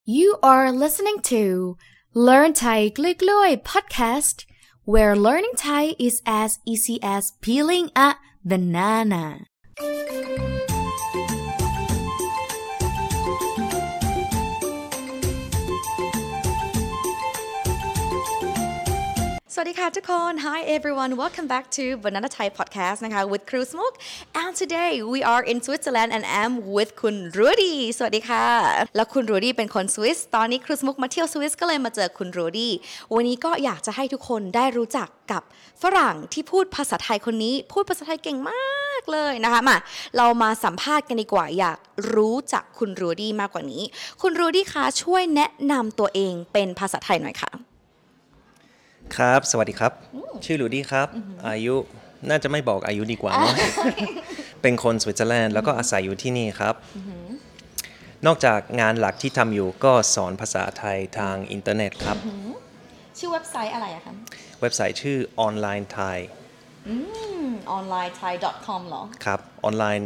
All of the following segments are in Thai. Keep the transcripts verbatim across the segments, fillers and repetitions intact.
You are listening to Learn Thai Gluy Gluy podcast, where learning Thai is as easy as peeling a banana. สวัสดีค่ะทุกคน Hi everyone, welcome back to Banana Thai podcast นะคะ with Crew Smoke and today we are in Switzerland and I'm with คุณ Rudy สวัสดีค่ะแล้วคุณ Rudy เป็นคนสวิสตอนนี้ Crew Smoke มาเที่ยวสวิสก็เลยมาเจอคุณ Rudy วันนี้ก็อยากจะให้ทุกคนได้รู้จักกับฝรั่งที่พูดภาษาไทยคนนี้พูดภาษาไทยเก่งมากเลยนะคะมาเรามาสัมภาษณ์กันดีกว่าอยากรู้จักคุณ Rudy มากกว่านี้คุณ Rudy คะช่วยแนะนำตัวเองเป็นภาษาไทยหน่อยค่ะครับสวัสดีครับชื่อลูดี้ครับอายุน่าจะไม่บอกอายุดีกว่าเนาะ เป็นคนสวิตเซอร์แลนด์แล้วก็อาศัยอยู่ที่นี่ครับนอกจากงานหลักที่ทำอยู่ก็สอนภาษาไทยทางอินเทอร์เน็ตครับชื่อเว็บไซต์อะไรอะคะเว็บไซต์ชื่อ online thai อืม online thai dot com เหรอครับ online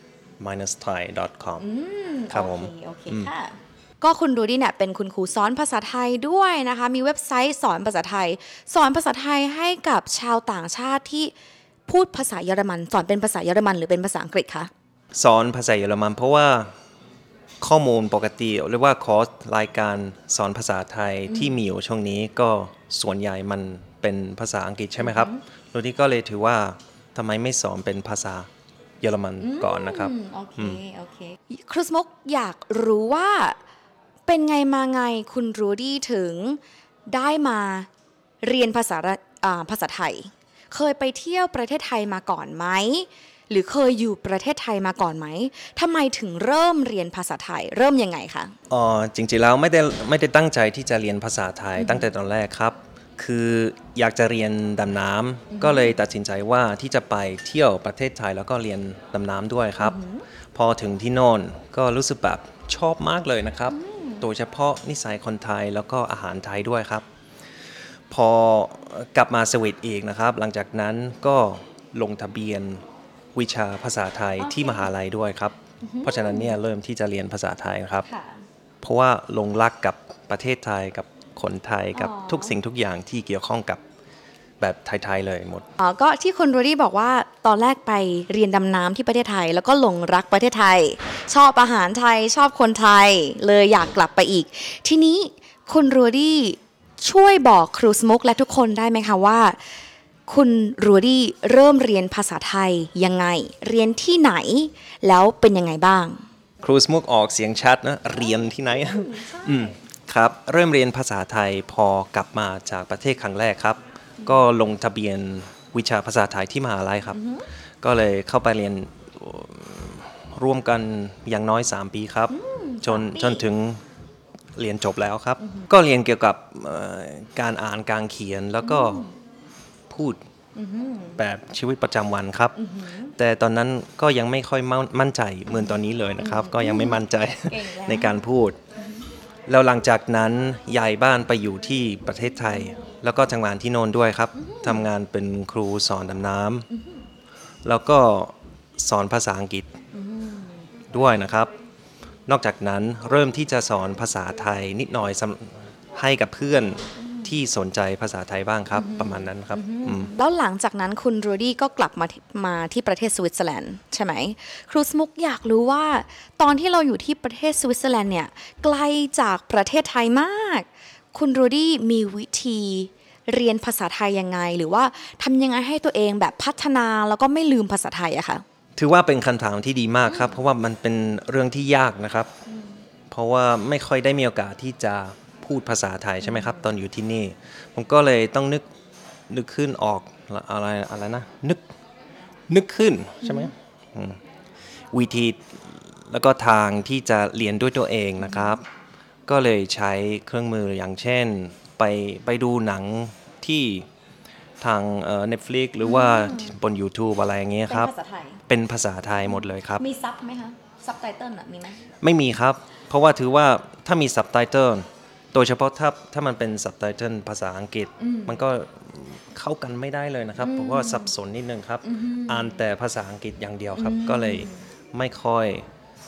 thai dot com อืมครับผมโอเคโอเคค่ะก็คุณดูดิเนี่ยเป็นคุณครูสอนภาษาไทยด้วยนะคะมีเว็บไซต์สอนภาษาไทยสอนภาษาไทยให้กับชาวต่างชาติที่พูดภาษาเยอรมันสอนเป็นภาษาเยอรมันหรือเป็นภาษาอังกฤษคะสอนภาษาเยอรมันเพราะว่าข้อมูลปกติหรือว่าคอร์สรายการสอนภาษาไทยที่มีอยู่ช่วงนี้ก็ส่วนใหญ่มันเป็นภาษาอังกฤษใช่ไหมครับโดยที่ก็เลยถือว่าทำไมไม่สอนเป็นภาษาเยอรมันก่อนนะครับโอเคโอเคครูสมกอยากรู้ว่าเป็นไงมาไงคุณรูดี้ถึงได้มาเรียนภาษาภาษาไทยเคยไปเที่ยวประเทศไทยมาก่อนไหมหรือเคยอยู่ประเทศไทยมาก่อนไหมทำไมถึงเริ่มเรียนภาษาไทยเริ่มยังไงคะอ๋อจริงๆแล้วไม่ได้ไม่ได้ตั้งใจที่จะเรียนภาษาไทยตั้งแต่ตอนแรกครับคืออยากจะเรียนดำน้ำก็เลยตัดสินใจว่าที่จะไปเที่ยวประเทศไทยแล้วก็เรียนดำน้ำด้วยครับพอถึงที่โน่นก็รู้สึกแบบชอบมากเลยนะครับโดยเฉพาะนิสัยคนไทยแล้วก็อาหารไทยด้วยครับพอกลับมาสวิตอีกนะครับหลังจากนั้นก็ลงทะเบียนวิชาภาษาไทย okay. ที่มหาลัยด้วยครับ uh-huh. เพราะฉะนั้นเนี่ยเริ่มที่จะเรียนภาษาไทยครับ uh-huh. เพราะว่าลงรักกับประเทศไทยกับคนไทยกับ uh-huh. ทุกสิ่งทุกอย่างที่เกี่ยวข้องกับแบบไทยๆเลยหมดอ๋อก็ที่คุณโรดี้บอกว่าตอนแรกไปเรียนดำน้ำที่ประเทศไทยแล้วก็หลงรักประเทศไทยชอบอาหารไทยชอบคนไทยเลยอยากกลับไปอีกทีนี้คุณโรดี้ช่วยบอกครูสโมกและทุกคนได้ไหมคะว่าคุณโรดี้เริ่มเรียนภาษาไทยยังไงเรียนที่ไหนแล้วเป็นยังไงบ้างครูสโมกออกเสียงชัดนะเรียนที่ไหนอืมครับเริ่มเรียนภาษาไทยพอกลับมาจากประเทศครั้งแรกครับก็ลงทะเบียนวิชาภาษาไทยที่มหาลัยครับ uh-huh. ก็เลยเข้าไปเรียนร่วมกันอย่างน้อยสามปีครับ uh-huh. จนจนถึงเรียนจบแล้วครับ uh-huh. ก็เรียนเกี่ยวกับการอ่านการเขียนแล้วก็ uh-huh. พูด uh-huh. แบบชีวิตประจำวันครับ uh-huh. แต่ตอนนั้นก็ยังไม่ค่อยมั่นใจเหมือนตอนนี้เลยนะครับ uh-huh. ก็ยังไม่มั่นใจ ในการพูด uh-huh. แล้วหลังจากนั้นย้ายบ้านไปอยู่ที่ประเทศไทยแล้วก็ทำงานที่โน่นด้วยครับทำงานเป็นครูสอนดำน้ำแล้วก็สอนภาษาอังกฤษด้วยนะครับนอกจากนั้นเริ่มที่จะสอนภาษาไทยนิดหน่อยให้กับเพื่อนที่สนใจภาษาไทยบ้างครับประมาณนั้นครับแล้วหลังจากนั้นคุณโรดี้ก็กลับมามาที่ประเทศสวิตเซอร์แลนด์ใช่ไหมครูสมุกอยากรู้ว่าตอนที่เราอยู่ที่ประเทศสวิตเซอร์แลนด์เนี่ยไกลจากประเทศไทยมากคุณโรดี้มีวิธีเรียนภาษาไทยยังไงหรือว่าทำยังไงให้ตัวเองแบบพัฒนาแล้วก็ไม่ลืมภาษาไทยอะคะถือว่าเป็นคำถามที่ดีมากครับเพราะว่ามันเป็นเรื่องที่ยากนะครับเพราะว่าไม่ค่อยได้มีโอกาสที่จะพูดภาษาไทยใช่ไหมครับตอนอยู่ที่นี่ผมก็เลยต้องนึกนึกขึ้นออกอะไรอะไรนะนึกนึกขึ้นใช่ไหมวิธีแล้วก็ทางที่จะเรียนด้วยตัวเองนะครับก็เลยใช้เครื่องมืออย่างเช่นไปไปดูหนังที่ทางเอ่อ Netflix หรือว่าบน YouTube อะไรอย่างเงี้ยครับเป็นภาษาไทยเป็นภาษาไทยหมดเลยครับมีซับไหมคะซับไตเติลมีไหมไม่มีครับเพราะว่าถือว่าถ้ามีซับไตเติลโดยเฉพาะถ้าถ้ามันเป็นซับไตเติลภาษาอังกฤษมันก็เข้ากันไม่ได้เลยนะครับเพราะว่าสับสนนิดนึงครับอ่านแต่ภาษาอังกฤษอย่างเดียวครับก็เลยไม่ค่อย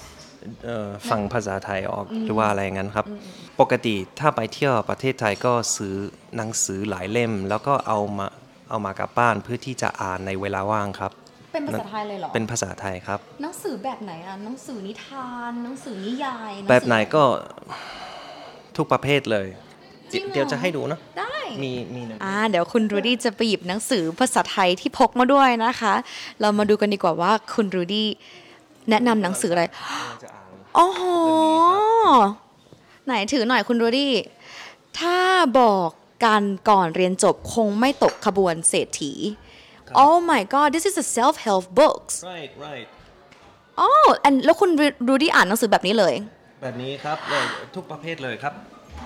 เอ่อฟังภาษาไทยออกหรือว่าอะไรอย่างนั้นครับ ปกติถ้าไปเที่ยวประเทศไทยก็ซื้อหนังสือหลายเล่ม แล้วก็เอามาเอามากลับบ้านเพื่อที่จะอ่านในเวลาว่างครับเป็นภาษาไทยเลยเหรอเป็นภาษาไทยครับหนังสือแบบไหนอ่ะหนังสือนิทานหนังสือนิยายงสือแบบไหนก็ทุกประเภทเลยจริงเหรอเดี๋ยวจะให้ดูนะได้มีมีหนึ่งอ่าเดี๋ยวคุณรูดี้จะไปหยิบหนังสือภาษาไทยที่พกมาด้วยนะคะ เรามาดูกันดีกว่าว่าคุณรูดี้แนะนำหนังสืออะไรอ๋อโหไหนถือหน่อยคุณรูดี้ถ้าบอกกันก่อนเรียนจบคงไม่ตกขบวนเศรษฐี Oh my god this is a self help books right right อ๋อ and แล้วคุณรูดี้อ่านหนังสือแบบนี้เลยแบบนี้ครับเลยทุกประเภทเลยครับ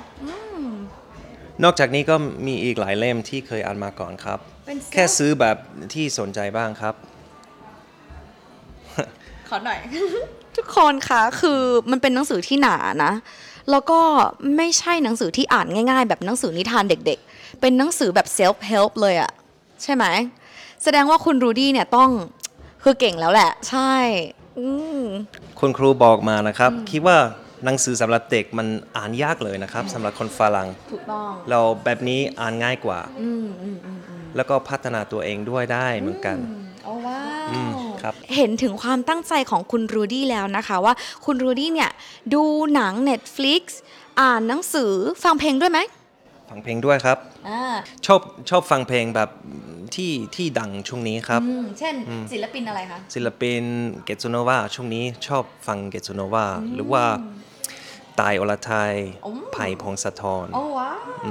นอกจากนี้ก็มีอีกหลายเล่มที่เคยอ่านมาก่อนครับเป็น self- แค่ซื้อแบบที่สนใจบ้างครับขอหน่อย ทุกคนคะคือมันเป็นหนังสือที่หนานะแล้วก็ไม่ใช่หนังสือที่อ่านง่ายๆแบบหนังสือนิทานเด็กๆเป็นหนังสือแบบ self help เลยอะใช่ไหมแสดงว่าคุณรูดี้เนี่ยต้องคือเก่งแล้วแหละใช่อืมคุณครูบอกมานะครับ คิดว่าหนังสือสำหรับเด็กมันอ่านยากเลยนะครับสำหรับคนฝรั่งถูกต้องเราแบบนี้อ่านง่ายกว่า แล้วก็พัฒนาตัวเองด้วยได้เหมือนกันโอ้ว้าวอืมครับเห็นถึงความตั้งใจของคุณรูดี้แล้วนะคะว่าคุณรูดี้เนี่ยดูหนัง Netflix อ่านหนังสือฟังเพลงด้วยไหมฟังเพลงด้วยครับอ่าชอบชอบฟังเพลงแบบที่ที่ดังช่วงนี้ครับอืมเช่นศิลปินอะไรคะศิลปินเกตซูโนวาช่วงนี้ชอบฟังเกตซูโนวาหรือว่าตายอรไทยอืมไผ่พงศธรโอ้ว้าว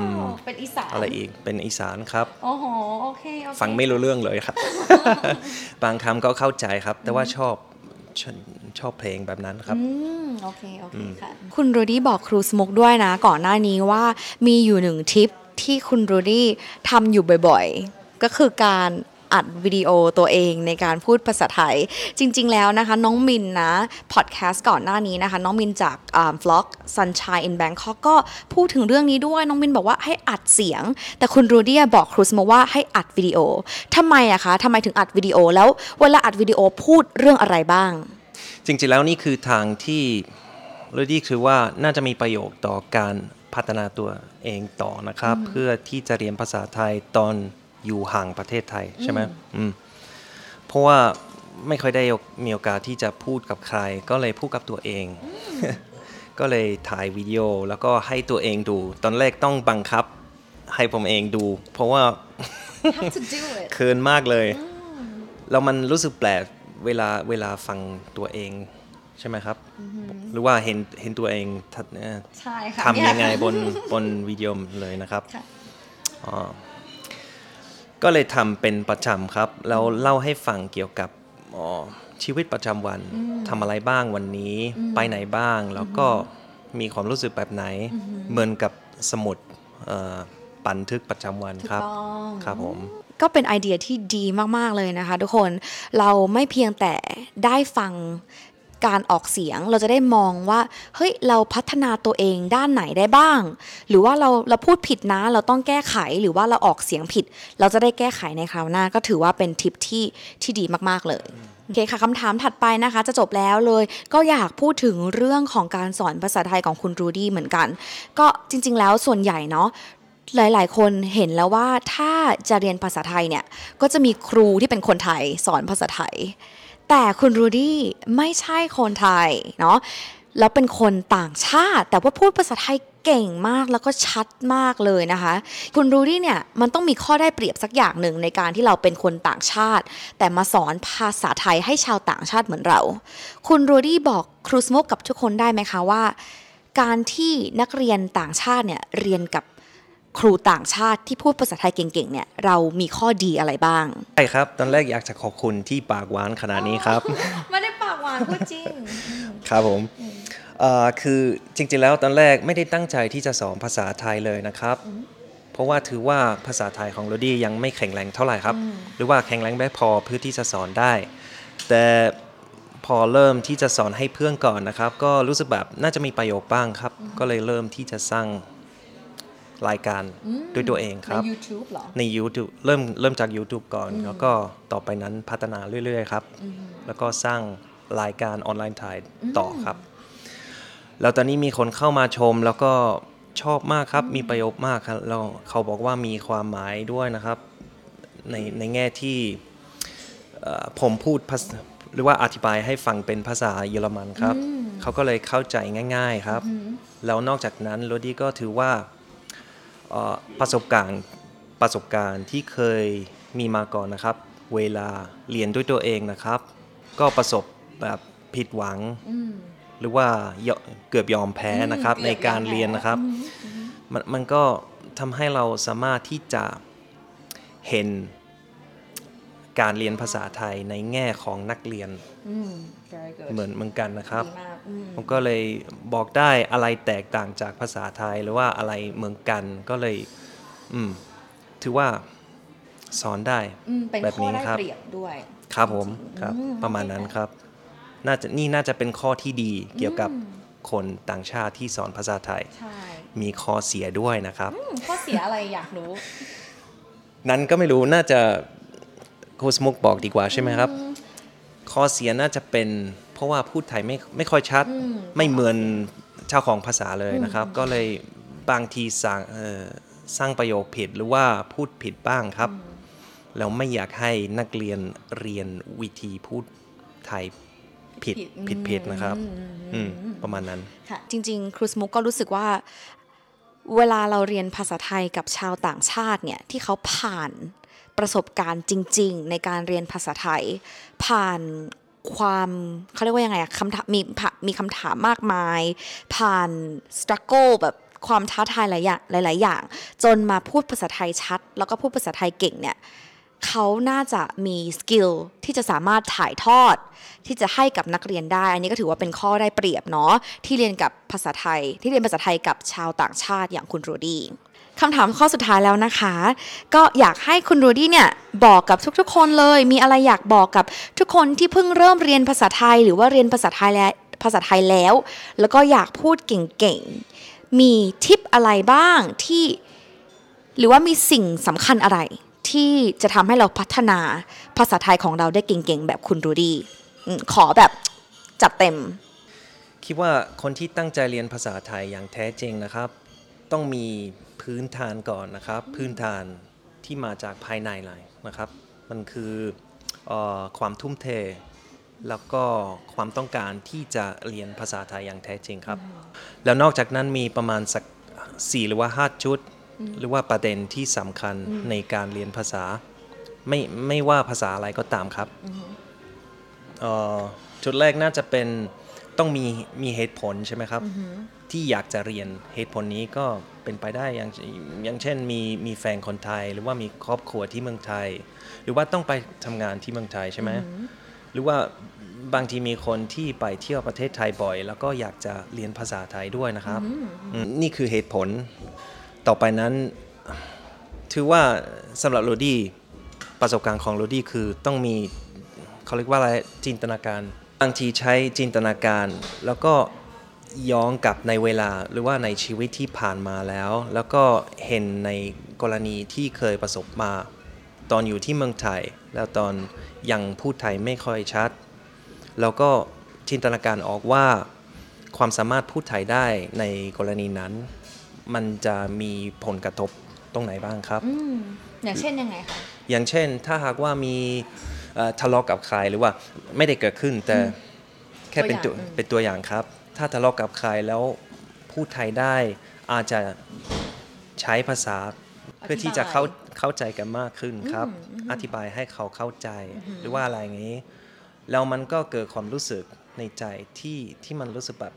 เป็นอีสานอะไรอีกเป็นอีสานครับโอ้โหโอเคโอเคฟังไม่รู้เรื่องเลยครับ บางคำก็เข้าใจครับ แต่ว่าชอบชอบชอบเพลงแบบนั้นครับอืมโอเคโอเคค่ะคุณรูดี้บอกครูสมุกด้วยนะ ก่อนหน้านี้ว่ามีอยู่หนึ่งทิปที่คุณรูดี้ทำอยู่บ่อยๆ ก็คือการอัดวิดีโอตัวเองในการพูดภาษาไทย จริงๆแล้วนะคะ น้องมินนะพอดแคสต์ก่อนหน้านี้นะคะ น้องมินจากฟล็อก Sunshine in Bangkok ก็พูดถึงเรื่องนี้ด้วย น้องมินบอกว่าให้อัดเสียง แต่คุณรูดี้บอกครูสมุกว่าให้อัดวิดีโอทำไมอะคะทำไมถึงอัดวิดีโอแล้วเวลาอัดวิดีโอพูดเรื่องอะไรบ้างจริงๆแล้วนี่คือทางที่เรดี้คือว่าน่าจะมีประโยชน์ต่อการพัฒนาตัวเองต่อนะครับ เพื่อที่จะเรียนภาษาไทยตอนอยู่ห่างประเทศไทยใช่ไหมอืมเพราะว่าไม่ค่อยได้มีโอกาสที่จะพูดกับใคร ก็เลยพูดกับตัวเอง ก็เลยถ่ายวิดีโอแล้วก็ให้ตัวเองดู ตอนแรกต้องบังคับให้ผมเองดู เพราะว่า Have to do it เคินมากเลยแล้วมันรู้สึกแปลกเวลาเวลาฟังตัวเองใช่ไหมครับ หรือว่าเห็นเห็นตัวเองทำเอ่อใช่ค่ะทำยังไงบนบนวิดีโอเลยนะครับค่ะอ๋อก็เลยทำเป็นประจำครับแล้วเล่าให้ฟังเกี่ยวกับอ๋อชีวิตประจำวันทำอะไรบ้างวันนี้ไปไหนบ้าง แล้วก็มีความรู้สึกแบบไหน เหมือนกับสมุดเอ่อบันทึกประจำวันครับถูกต้องครับผมก็เป็นไอเดียที่ดีมากๆเลยนะคะทุกคนเราไม่เพียงแต่ได้ฟังการออกเสียงเราจะได้มองว่าเฮ้ยเราพัฒนาตัวเองด้านไหนได้บ้าง หรือว่าเราเราพูดผิดนะเราต้องแก้ไขหรือว่าเราออกเสียงผิด เราจะได้แก้ไขในคราวหน้าก็ถือว่าเป็นทิปที่ที่ดีมากๆเลยโอเคค่ะคำถามถัดไปนะคะจะจบแล้วเลย ก็อยากพูดถึงเรื่องของการสอนภาษาไทยของคุณรูดี้เหมือนกัน ก็จริงๆแล้วส่วนใหญ่เนาะหลายๆ คนเห็นแล้วว่าถ้าจะเรียนภาษาไทยเนี่ยก็จะมีครูที่เป็นคนไทยสอนภาษาไทยแต่คุณรูดี้ไม่ใช่คนไทยเนาะแล้วเป็นคนต่างชาติแต่ว่าพูดภาษาไทยเก่งมากแล้วก็ชัดมากเลยนะคะคุณรูดี้เนี่ยมันต้องมีข้อได้เปรียบสักอย่างหนึ่งในการที่เราเป็นคนต่างชาติแต่มาสอนภาษาไทยให้ชาวต่างชาติเหมือนเราคุณรูดี้บอกครูสโมกกับทุกคนได้ไหมคะว่าการที่นักเรียนต่างชาติเนี่ยเรียนกับครูต่างชาติที่พูดภาษาไทยเก่งๆเนี่ยเรามีข้อดีอะไรบ้างใช่ครับตอนแรกอยากจะขอบคุณที่ปากหวานขนาดนี้ครับไม่ได้ปากหวานพูดจริงครับผมเอ่อคือจริงๆแล้วตอนแรกไม่ได้ตั้งใจที่จะสอนภาษาไทยเลยนะครับ เพราะว่าถือว่าภาษาไทยของโรดี้ยังไม่แข็งแรงเท่าไหร่ครับ หรือว่าแข็งแรงไม่พอเพื่อที่จะสอนได้ แต่พอเริ่มที่จะสอนให้เพื่อนก่อนนะครับ ก็รู้สึกแบบน่าจะมีประโยชน์บ้างครับ ก็เลยเริ่มที่จะสร้างรายการด้วยตัวเองครับใน YouTube เหรอใน YouTube เริ่มเริ่มจาก YouTube ก่อน แล้วก็ต่อไปนั้นพัฒนาเรื่อยๆครับ แล้วก็สร้างรายการออนไลน์ถ่ายต่อครับแล้วตอนนี้มีคนเข้ามาชมแล้วก็ชอบมากครับมีประโยชน์มากครับแล้วเขาบอกว่ามีความหมายด้วยนะครับในในแง่ที่ผมพูดหรือว่าอธิบายให้ฟังเป็นภาษาเยอรมันครับเขาก็เลยเข้าใจง่ายๆครับแล้วนอกจากนั้นโรดี้ก็ถือว่าประสบการณ์ประสบการณ์ที่เคยมีมาก่อนนะครับเวลาเรียนด้วยตัวเองนะครับก็ประสบแบบผิดหวังหรือว่าเกือบยอมแพ้นะครับในการเรียนนะครับมันมันก็ทำให้เราสามารถที่จะเห็นการเรียนภาษาไทยในแง่ของนักเรียนเหมือนเหมือนกันนะครับผมก็เลยบอกได้อะไรแตกต่างจากภาษาไทยหรือว่าอะไรเหมือนกันก็เลยถือว่าสอนได้แบบนี้ครับเป็นข้อได้เปรียบด้วยครับผมครับประมาณนั้นครับน่าจะนี่น่าจะเป็นข้อที่ดีเกี่ยวกับคนต่างชาติที่สอนภาษาไทยมีข้อเสียด้วยนะครับข้อเสียอะไรอยากรู้นั้นก็ไม่รู้น่าจะโค้ชมุกบอกดีกว่าใช่ไหมครับข้อเสียน่าจะเป็นเพราะว่าพูดไทยไม่ไม่ค่อยชัดไม่เหมือนเจ้าของภาษาเลยนะครับก็เลยบางทีสร้างสร้างประโยคผิดหรือว่าพูดผิดบ้างครับแล้วไม่อยากให้นักเรียนเรียนวิธีพูดไทยผิดผิดผิดนะครับประมาณนั้นค่ะจริงๆครูสมุกก็รู้สึกว่าเวลาเราเรียนภาษาไทยกับชาวต่างชาติเนี่ยที่เขาผ่านประสบการณ์จริงๆในการเรียนภาษาไทยผ่านความเขาเรียกว่ายังไงอะคำถามมีมีคำถามมากมายผ่าน struggle แบบความท้าทายหลายอย่างหลายๆอย่างจนมาพูดภาษาไทยชัดแล้วก็พูดภาษาไทยเก่งเนี่ยเขาน่าจะมีสกิลที่จะสามารถถ่ายทอดที่จะให้กับนักเรียนได้อันนี้ก็ถือว่าเป็นข้อได้เปรียบเนาะที่เรียนกับภาษาไทยที่เรียนภาษาไทยกับชาวต่างชาติอย่างคุณโรดี้คำถามข้อสุดท้ายแล้วนะคะก็อยากให้คุณโรดี้เนี่ยบอกกับทุกๆคนเลยมีอะไรอยากบอกกับทุกคนที่เพิ่งเริ่มเรียนภาษาไทยหรือว่าเรียนภาษาไทยแล้วภาษาไทยแล้วแล้วก็อยากพูดเก่งๆมีทิปอะไรบ้างที่หรือว่ามีสิ่งสำคัญอะไรที่จะทำให้เราพัฒนาภาษาไทยของเราได้เก่งๆแบบคุณโรดี้ขอแบบจัดเต็มคิดว่าคนที่ตั้งใจเรียนภาษาไทยอย่างแท้จริงนะครับต้องมีพื้นฐานก่อนนะครับพื้นฐานที่มาจากภายในเลยนะครับมันคือเอ่อความทุ่มเทแล้วก็ความต้องการที่จะเรียนภาษาไทยอย่างแท้จริงครับแล้วนอกจากนั้นมีประมาณสักสี่หรือว่าห้าจุดหรือว่าประเด็นที่สำคัญในการเรียนภาษาไม่ไม่ว่าภาษาอะไรก็ตามครับจุดแรกน่าจะเป็นต้องมีมีเหตุผลใช่ไหมครับที่อยากจะเรียนเหตุผลนี้ก็เป็นไปได้อย่างอย่างเช่นมีมีแฟนคนไทยหรือว่ามีครอบครัวที่เมืองไทยหรือว่าต้องไปทำงานที่เมืองไทยใช่ไหมหรือว่าบางทีมีคนที่ไปเที่ยวประเทศไทยบ่อยแล้วก็อยากจะเรียนภาษาไทยด้วยนะครับนี่คือเหตุผลต่อไปนั้นถือว่าสำหรับโรดี้ประสบการณ์ของโรดี้คือต้องมีเขาเรียกว่าอะไรจินตนาการบางทีใช้จินตนาการแล้วก็ย้อนกลับในเวลาหรือว่าในชีวิตที่ผ่านมาแล้วแล้วก็เห็นในกรณีที่เคยประสบมาตอนอยู่ที่เมืองไทยแล้วตอนยังพูดไทยไม่ค่อยชัดแล้วก็จินตนาการออกว่าความสามารถพูดไทยได้ในกรณีนั้นมันจะมีผลกระทบตรงไหนบ้างครับอ, อย่างเช่นยังไงคะอย่างเช่นถ้าหากว่ามีทะเลาะกับใครหรือว่าไม่ได้เกิดขึ้นแต่แค่เป็นตัวเป็นตัวอย่างครับถ้าทะเลาะกับใครแล้วพูดไทยได้อาจจะใช้ภาษาเพื่อที่จะเข้าเข้าใจกันมากขึ้นครับอธิบายให้เขาเข้าใจหรือว่าอะไรอย่างนี้แล้วมันก็เกิดความรู้สึกในใจที่ที่มันรู้สึกแบบ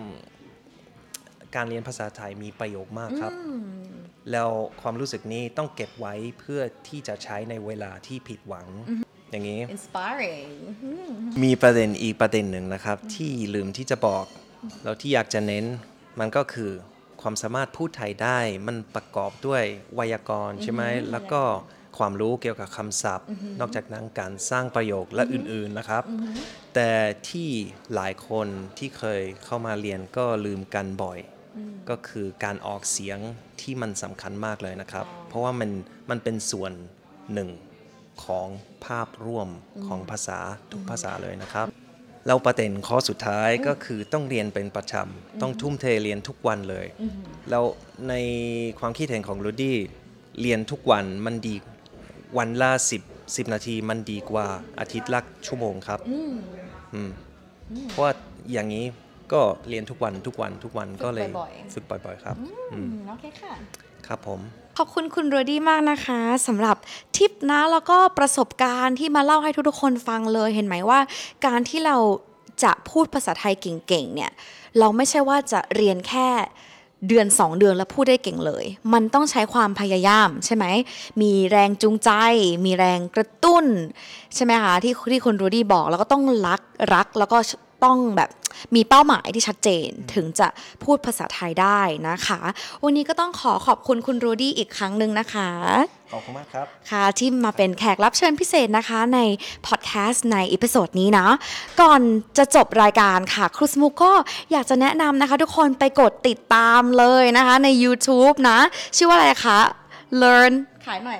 การเรียนภาษาไทยมีประโยชน์มากครับแล้วความรู้สึกนี้ต้องเก็บไว้เพื่อที่จะใช้ในเวลาที่ผิดหวังอย่างนี้ inspiring มีประเด็นอีกประเด็นหนึ่งนะครับที่ลืมที่จะบอกแล้วที่อยากจะเน้นมันก็คือความสามารถพูดไทยได้มันประกอบด้วยไวยากรณ์ใช่ไหมแล้วก็ความรู้เกี่ยวกับคำศัพท์นอกจากนั้นการสร้างประโยคและอื่นๆนะครับแต่ที่หลายคนที่เคยเข้ามาเรียนก็ลืมกันบ่อยก็คือการออกเสียงที่มันสำคัญมากเลยนะครับเพราะว่ามันมันเป็นส่วนหนึ่งของภาพรวมของภาษาทุกภาษาเลยนะครับแล้วประเด็นข้อสุดท้ายก็คือต้องเรียนเป็นประจำต้องทุ่มเทเรียนทุกวันเลยแล้วในความคิดเห็นของรูดี้เรียนทุกวันมันดีวันละสิบสิบนาทีมันดีกว่าอาทิตย์ละชั่วโมงครับอืมเพราะว่าอย่างนี้ก็เรียนทุกวันทุกวันทุกวันก็เลยฝึกบ่อยๆครับโอเคค่ะครับผมขอบคุณคุณโรดี้มากนะคะสำหรับทิปนะแล้วก็ประสบการณ์ที่มาเล่าให้ทุกๆคนฟังเลยเห็นไหมว่าการที่เราจะพูดภาษาไทยเก่งๆเนี่ยเราไม่ใช่ว่าจะเรียนแค่เดือนสองเดือนแล้วพูดได้เก่งเลยมันต้องใช้ความพยายามใช่ไหมมีแรงจูงใจมีแรงกระตุ้นใช่ไหมคะที่ที่คุณโรดี้บอกแล้วก็ต้องรักรักแล้วก็ต้องแบบมีเป้าหมายที่ชัดเจนถึงจะพูดภาษาไทยได้นะคะวันนี้ก็ต้องขอขอบคุณคุณโรดี้อีกครั้งหนึ่งนะคะขอบคุณมากครับค่ะที่มาเป็นแขกรับเชิญพิเศษนะคะในพอดแคสต์ในอีพิโซดนี้นะก่อนจะจบรายการค่ะครูสมุกก็อยากจะแนะนำนะคะทุกคนไปกดติดตามเลยนะคะใน YouTube นะชื่อว่าอะไรคะ Learn ขายหน่อย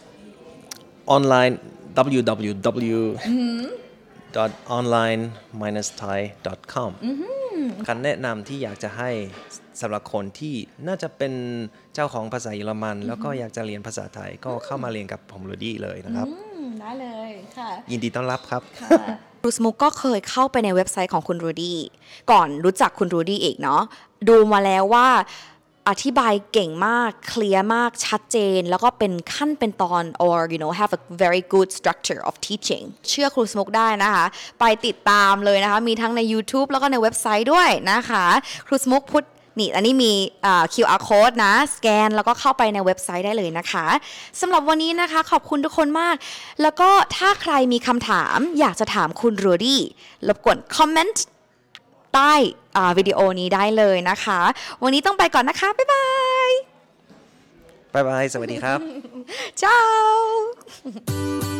Online ดับเบิลยู ดับเบิลยู ดับเบิลยู ดอท ออนไลน์ ไทย ดอท คอม คำแนะนำที่อยากจะให้สำหรับคนที่น่าจะเป็นเจ้าของภาษาเยอรมันแล้วก็อยากจะเรียนภาษาไทยก็เข้ามาเรียนกับผมรูดี้เลยนะครับได้เลยค่ะยินดีต้อนรับครับครูสมุกก็เคยเข้าไปในเว็บไซต์ของคุณรูดี้ก่อนรู้จักคุณรูดี้อีกเนาะดูมาแล้วว่าอธิบายเก่งมากเคลียร์มากชัดเจนแล้วก็เป็นขั้นเป็นตอน or you know have a very good structure of teaching เชื่อครูสมุกได้นะคะไปติดตามเลยนะคะมีทั้งใน YouTube แล้วก็ในเว็บไซต์ด้วยนะคะครูสมุกพุทนี่อันนี้มี คิว อาร์ code นะสแกนแล้วก็เข้าไปในเว็บไซต์ได้เลยนะคะสำหรับวันนี้นะคะขอบคุณทุกคนมากแล้วก็ถ้าใครมีคำถามอยากจะถามคุณโรดี้รบกวนคอมเมนต์ใต้วิดีโอนี้ได้เลยนะคะวันนี้ต้องไปก่อนนะคะบ๊ายบายบ๊ายบายสวัสดีครับ ciao